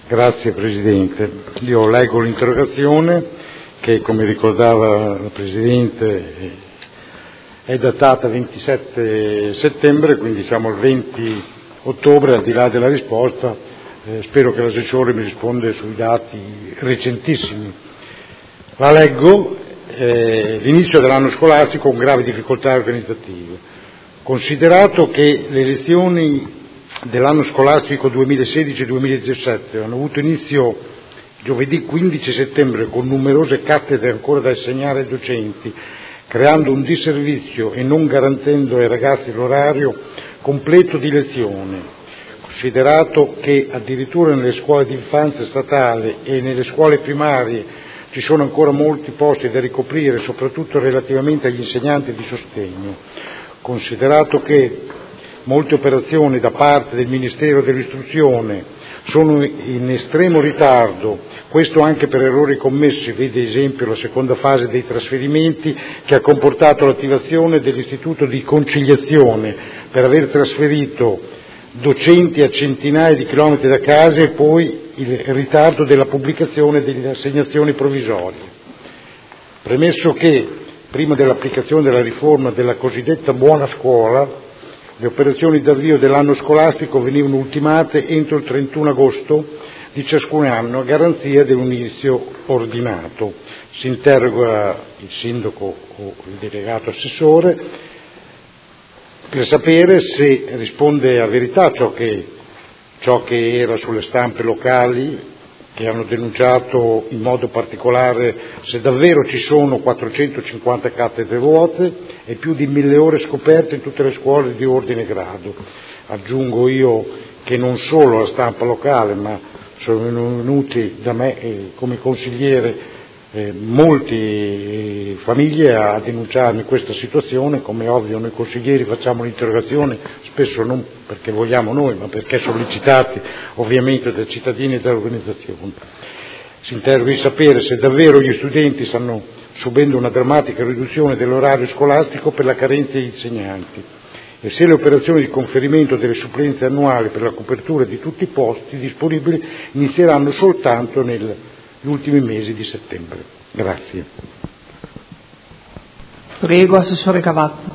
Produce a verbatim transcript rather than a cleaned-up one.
Grazie Presidente. Io leggo l'interrogazione che, come ricordava la Presidente, è datata ventisette settembre, quindi siamo al venti ottobre, al di là della risposta. Eh, spero che l'assessore mi risponda sui dati recentissimi. La leggo. Eh, l'inizio dell'anno scolastico con gravi difficoltà organizzative. Considerato che le lezioni dell'anno scolastico duemilasedici duemiladiciassette hanno avuto inizio giovedì quindici settembre con numerose cattedre ancora da assegnare ai docenti, creando un disservizio e non garantendo ai ragazzi l'orario completo di lezione, considerato che addirittura nelle scuole di infanzia statali e nelle scuole primarie ci sono ancora molti posti da ricoprire, soprattutto relativamente agli insegnanti di sostegno, considerato che molte operazioni da parte del Ministero dell'Istruzione sono in estremo ritardo, questo anche per errori commessi, vede esempio la seconda fase dei trasferimenti che ha comportato l'attivazione dell'istituto di conciliazione per aver trasferito docenti a centinaia di chilometri da casa e poi il ritardo della pubblicazione delle assegnazioni provvisorie. Premesso che prima dell'applicazione della riforma della cosiddetta buona scuola, le operazioni d'avvio dell'anno scolastico venivano ultimate entro il trentuno agosto di ciascun anno a garanzia di un inizio ordinato. Si interroga il sindaco o il delegato assessore per sapere se risponde a verità ciò che, ciò che era sulle stampe locali che hanno denunciato in modo particolare se davvero ci sono quattrocentocinquanta cattedre vuote e più di mille ore scoperte in tutte le scuole di ordine e grado. Aggiungo io che non solo la stampa locale, ma sono venuti da me eh, come consigliere eh, molte eh, famiglie a denunciarmi questa situazione. Come è ovvio noi consiglieri facciamo l'interrogazione, spesso non perché vogliamo noi, ma perché sollecitati ovviamente dai cittadini e dalle organizzazioni. Si interroga di sapere se davvero gli studenti stanno subendo una drammatica riduzione dell'orario scolastico per la carenza di insegnanti e se le operazioni di conferimento delle supplenze annuali per la copertura di tutti i posti disponibili inizieranno soltanto negli ultimi mesi di settembre. Grazie. Prego, Assessore Cavazza.